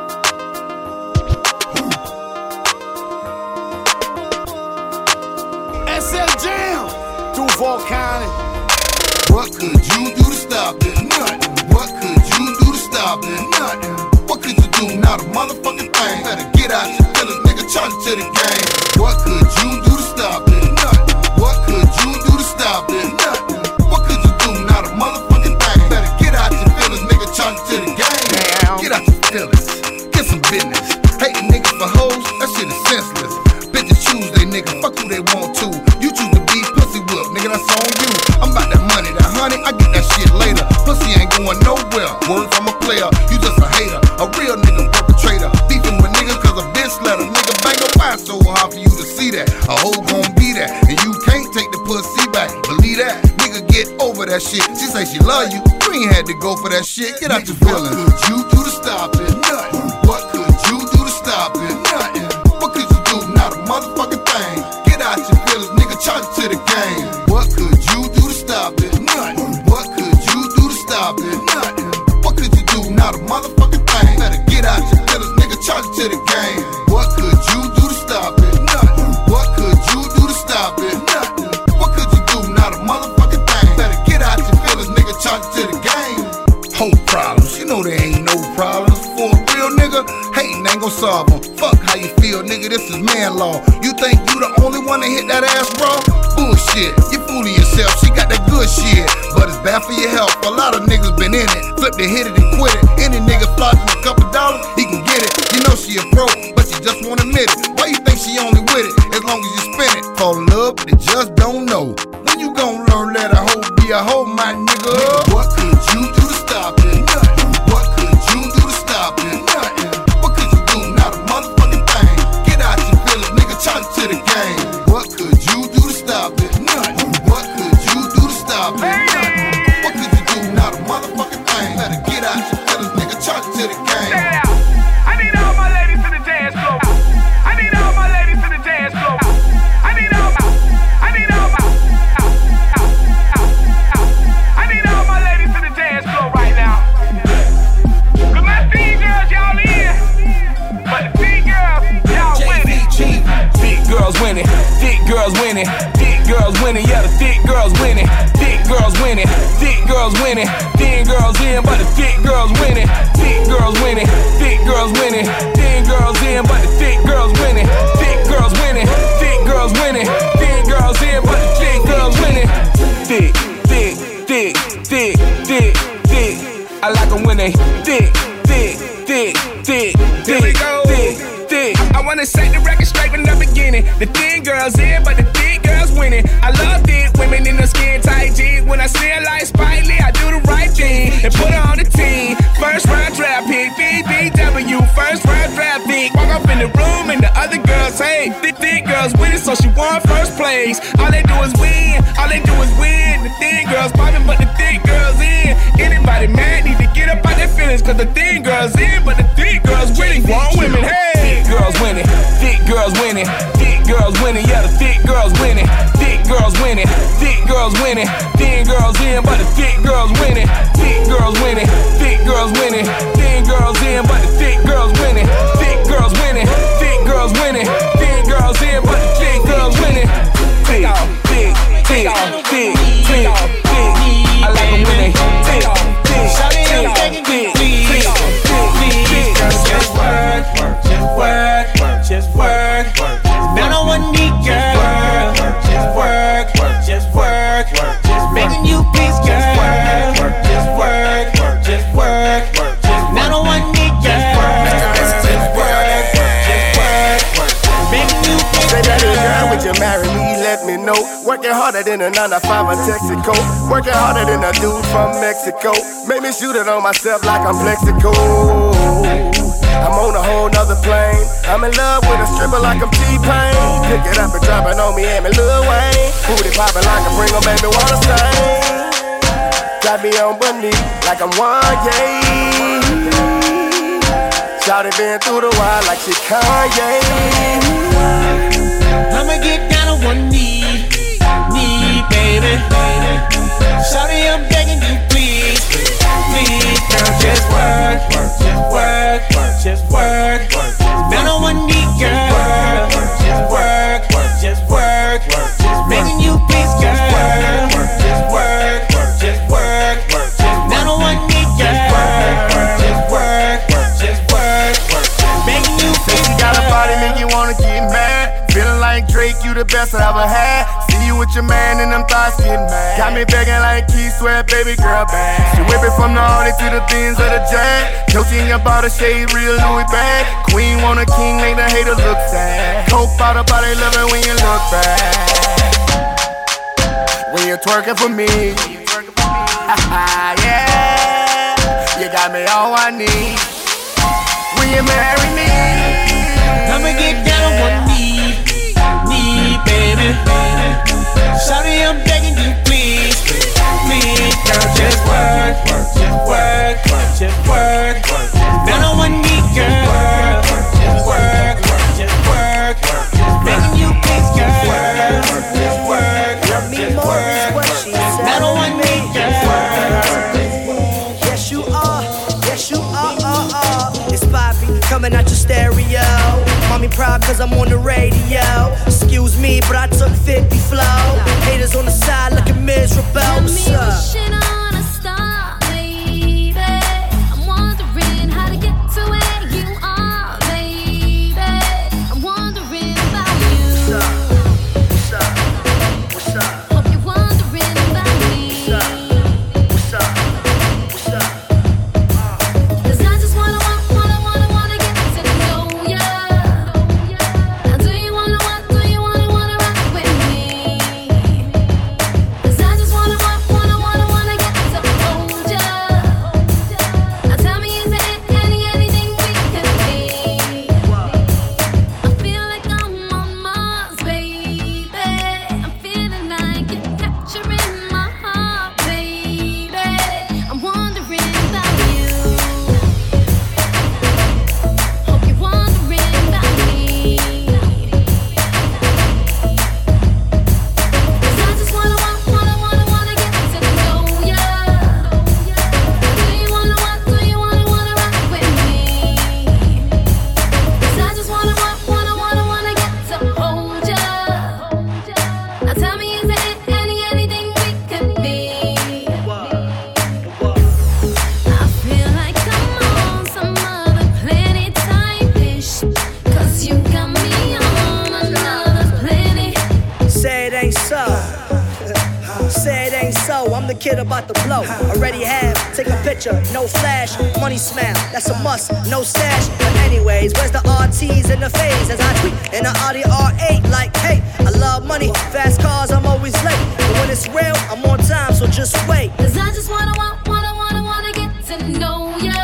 SL Jam, Duval County. What could you do to stop it? Nothing. What could you do to stop it? Nothing. What could you do? Not a motherfucking thing. Better get out your feelings, nigga, charge it to the game. What could you do to stop it? Nothing. What could you do to stop it? Nothing. What could you do? Not a motherfucking thing. Better get out your feelings, nigga, charge it to the game. Get out your feelings. Get some business. Hating niggas for hoes, that shit is senseless. Bitches choose they nigga, fuck who they want to. You choose to be pussy whip, nigga, that's on you. I'm about that money, that honey, I get that shit later. Pussy ain't going nowhere, word from a player. You just a hater, a real nigga perpetrator. Beefing with niggas cause a bitch let a nigga bang a why so hard for you to see that. A hoe gon' be that, and you can't take the pussy back. Believe that, nigga, get over that shit. She say she love you, you ain't had to go for that shit. Get out your feelings. What could you do to stop it? Nothing. What could you do to stop it? Nothing. What could you do? Not a motherfucking thing. Get out your feelings, nigga, charge it to the game. What could you do to stop it? Nothing. What could you do to stop it? Nothing. What could you do? Not a motherfucking thing. Better get out your feelings, nigga, charge it to the game. What could you do to stop it? Nothing. What could you do to stop it? Nothing. What could you do? Not a motherfucking thing. Better get out your feelings, nigga, charge it to the game. Whole problems, you know there ain't no problems. For a real nigga, hating ain't gon' solve them. Fuck how you feel, nigga, this is man law. You think you the only one to hit that ass, bro? Bullshit, you fooling yourself, she got that good shit. But it's bad for your health, a lot of niggas been in it. Flip to hit it and quit it. Any nigga flossing a couple dollars, he can get it. You know she a pro, but she just won't admit it. Why you think she only with it? As long as you spin it. Fall in love, but they just don't know. When you gon' learn that a hoe be a hoe, my nigga? What could you do to stop it? Nothing. What could you do to stop it? Nothing. What could you do? Not a motherfucking thing. Get out your feelings, nigga, charge it to the game. What could you do to stop it? Nothing. What could you do to stop it? Nothing. What could you do? Not a motherfucking thing. Better get out your feelings, nigga, charge it to the game. I need all my ladies to the dance floor. I need all my ladies to the dance floor. I need all my ladies to the dance floor right now. Cause my teen girls, y'all in. But the teen girls, y'all winning. Thick girls winning, thick girls winning, thick girls winning, yeah, the thick girls winning, thick girls winning, thick girls winning, thin girls in, but the thick girls winning, thick girls winning, thick girls winning, thin girls in, but the thick girls winning, thick girls winning, thick girls winning, thin girls in, but the thick girls winning, thick, thick, thick, thick, thick, thick. I like them when they thick, thick, thick, thick, Here we go. thick, thick. I wanna set the record straight from the beginning. The thin girls in, but the thick girls winning. I love thick women in the skin tight jeans. When I see her like Spike Lee, I do the right thing and put her on the team. First round draft pick, BBW. First round draft pick. Walk up in the room and the other girls, hey, thick girls winning, so she won first place. All they do is win, all they do is win. The thin girls popping, but the thick girls in. Anybody mad need to get up out their feelings, cause the thin girls in, but the thick girls winning. Grown women, hey. Thick girls winning, thick girls winning, thick girls winning, yeah, the thick girls winning, thick girls winning, thick girls winning, thin girls in, but the thick girls winning, thick girls winning, thick girls winning, thin girls in, but the thick girls winning, thick girls winning, thick girls winning, thin girls in, but the thick girls winning. Thick, thick, thick, thick, thick, thick. I like them when they thick, thick, thick, thick, thick, thick. Just work, just work, just work. Now no one need girl. Just work, just work, just begging you please girl. Just work, just work. Now no one need girl. Just work, begging you please Say that girl, would you marry me? Let me know. Working harder than a 9-to-5 in Texaco. Working harder than a dude from Mexico. Make me shoot it on myself like I'm Plexico. I'm on a whole nother plane. I'm in love with a stripper like I'm T-Pain. Pick it up and drop it on me and me Lil Wayne. Booty poppin' like a Pringle, baby, wanna sing. Got me on one knee like I'm Kanye. Shawty been through the wire like she Kanye. I'ma get down on one knee, baby. like Drake, you the best I ever had. See you with your man and them thoughts getting mad. Got me begging like Keith Sweat, baby girl bad. She whip it from the Audi to the things of the Jag. Josie in your bottle shade, real Louis bag. Queen want a king, make the haters look sad. Coke bottle, body love it when you look bad. When you're twerking for me, yeah, you got me all I need. Will you marry me? I'ma get down on one knee, baby. Shawty, I'm begging you, please, now just work, just work. Down on one knee, girl. Just work, begging you, please, girl. Just work. Down on one knee, girl. Yes, you are. It's Bobby coming out your stereo. Mommy proud cause I'm on the radio. Excuse me, but I took 50 flow. Haters on the side looking miserable. What's up? Kid about to blow, already have, take a picture, no flash, money smile, that's a must, no stash. But anyways, where's the RTs in the phase as I tweet in an Audi R8 like, hey, I love money, fast cars, I'm always late, but when it's real, I'm on time, so just wait. Cause I just wanna get to know ya.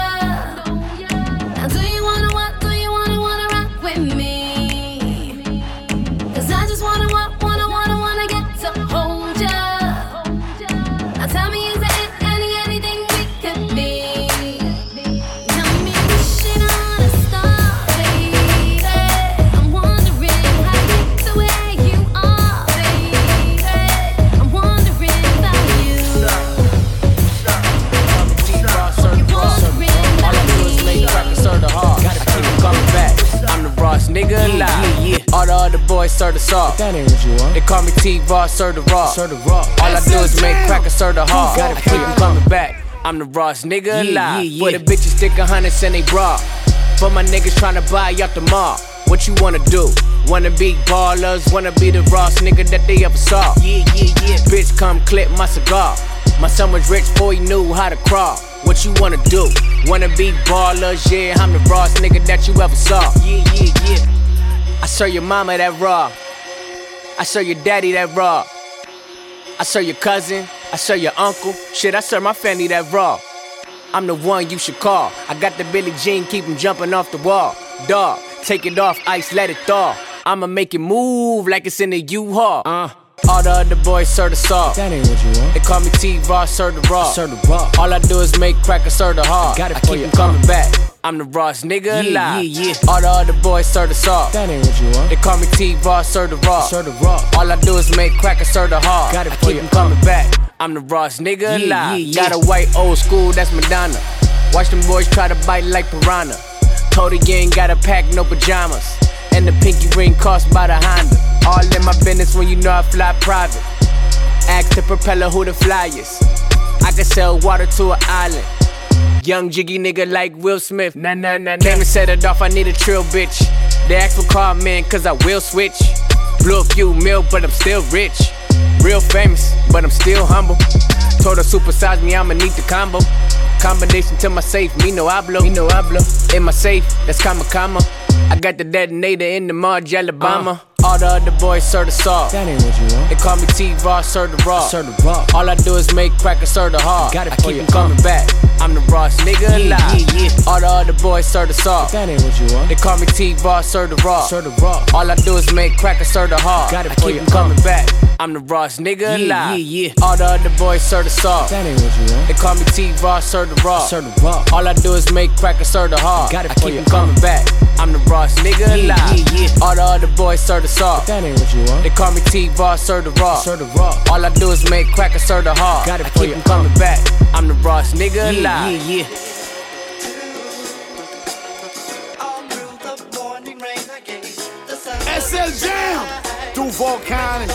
Now do you wanna rock with me? Cause I just wanna get to hold ya. Tell me, is there anything we could be? Tell me, wishing on a star, baby. I'm wondering how to get to where you are, baby. I'm wondering about you. All I do is make crackers serve the hard. I keep it coming back. I'm the Ross nigga alive. All the other boys serve the soft. That ain't what you want. They call me T-Ross, serve the raw. All I do is make crackers serve the hard. I keep them coming back. I'm the Ross nigga alive. For the bitches stick 100 in they bra. For my niggas tryna buy out the mall. What you wanna do? Wanna be ballers? Wanna be the Ross nigga that they ever saw? Yeah. Bitch, come clip my cigar. My son was rich before he knew how to crawl. What you wanna do? Wanna be ballers? Yeah, I'm the Ross nigga that you ever saw. Yeah. I serve your mama that raw. I serve your daddy that raw. I serve your cousin. I serve your uncle. Shit, I serve my family that raw. I'm the one you should call. I got the Billie Jean, keep him jumping off the wall. Dog, take it off ice, let it thaw. I'ma make it move like it's in the U-Haul. All the other boys serve the soft. That ain't what you want. They call me T-Ross, serve the raw. All I do is make crackers serve the hard. I keep them coming back. I'm the Ross nigga alive. All the other boys serve the soft. That ain't what you want. They call me T-Ross, serve the raw. All I do is make crackers serve the hard. I keep them coming back. I'm the Ross nigga alive. Got a white old school, that's Madonna. Watch them boys try to bite like piranha. Told you ain't gotta pack no pajamas. And the pinky ring cost by the Honda. All in my business when you know I fly private. Ask the propeller who the flyest. I can sell water to an island. Young jiggy nigga like Will Smith. Nah. Came and set it off, I need a trill bitch. They ask for car man cause I will switch. Blew a few mil, but I'm still rich. Real famous, but I'm still humble. Told her supersize me, I'ma need the combo. Combination to my safe, me no hablo. In my safe, that's comma. I got the detonator in the Marge, Alabama. All the other boys serve the salt. That ain't what you want. They call me T-Raw, serve the raw. All I do is make crackers serve the hard. I keep them coming back. I'm the Ross nigga alive. All the other boys serve the salt. That ain't what you want. They call me T-Raw, serve the raw. All I do is make crackers serve the hard. I keep them coming back. I'm the Ross nigga alive. All the other boys serve the salt. That ain't what you want. They call me T-Raw, serve the raw. All I do is make crackers serve the hard. I keep them coming back. I'm the Ross nigga alive. All the other boys serve the salt. That ain't what you want. They call me T-Raw, serve the raw. All I do is make crackers serve the hard. I keep them coming back. I'm the Ross nigga alive. SL Jam, Duval County.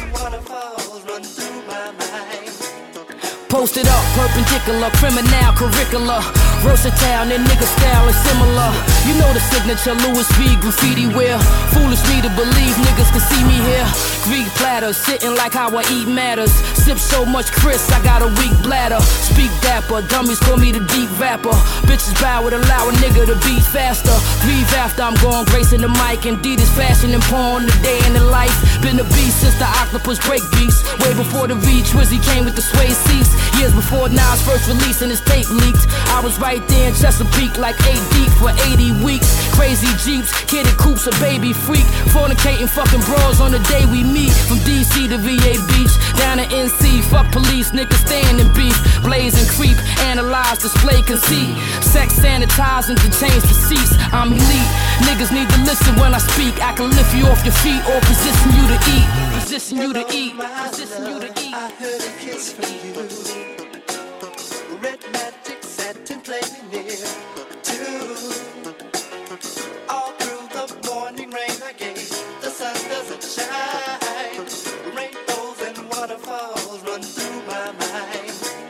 Posted up, perpendicular, criminal, curricular. Versatile, and nigga style is similar. You know the signature, Louis V, graffiti wear. Foolish me to believe niggas can see me here. Greek platters, sitting like how I eat matters. Sip so much Chris, I got a weak bladder. Speak dapper, dummies call me the deep rapper. Bitches bow would allow a nigga to beat faster. Grieve after I'm gone, gracing the mic. Indeed, it's fashion and porn, the day in the life. Been a beast since the octopus break beats. Way before the reach, Twizzy came with the suede seats. Years before Nas first release and his tape leaked. I was right there in Chesapeake like 8 deep for 80 weeks. Crazy Jeeps, kidded coops, a baby freak. Fornicating fucking bros on the day we meet. From DC to VA Beach, down to NC. Fuck police, niggas stand in beef. Blaze and creep, analyze, display conceit. Sex sanitizing to change the seats. I'm elite, niggas need to listen when I speak. I can lift you off your feet or position you to eat. Position you to eat, position you to eat. I heard a kiss from you. Red magic satin playing near too. All through the morning rain I gave. The sun doesn't shine. Rainbows and waterfalls run through my mind.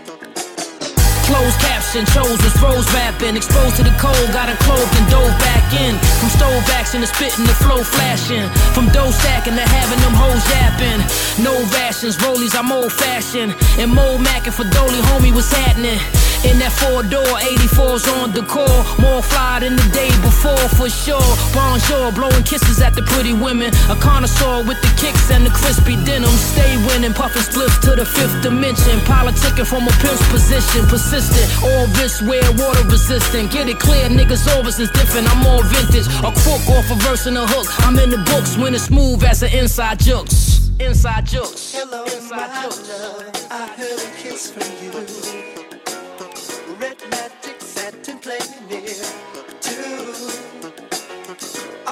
Closed caption, chose was froze rapping. Exposed to the cold, got unclothed and dove back in. From stove action to spitting the flow flashing. From dough stacking to having them hoes yapping. No rations, rollies, I'm old fashioned. And Mo Mackin' for Dolly, homie, what's happening? In that 4-door, 84's on the core. More fly than the day before, for sure. Bonjour, blowing kisses at the pretty women. A connoisseur with the kicks and the crispy denim. Stay winning, puffin' spliffs to the 5th dimension. Politicking from a pimp's position. Persistent, all wrist wear, water resistant. Get it clear, niggas' orbits is different. I'm more vintage. A crook off a verse and a hook. I'm in the books when it's smooth as an inside jokes. Inside jokes. Hello, inside jokes. Love. I heard a kiss from you. Red magic satin playing near too.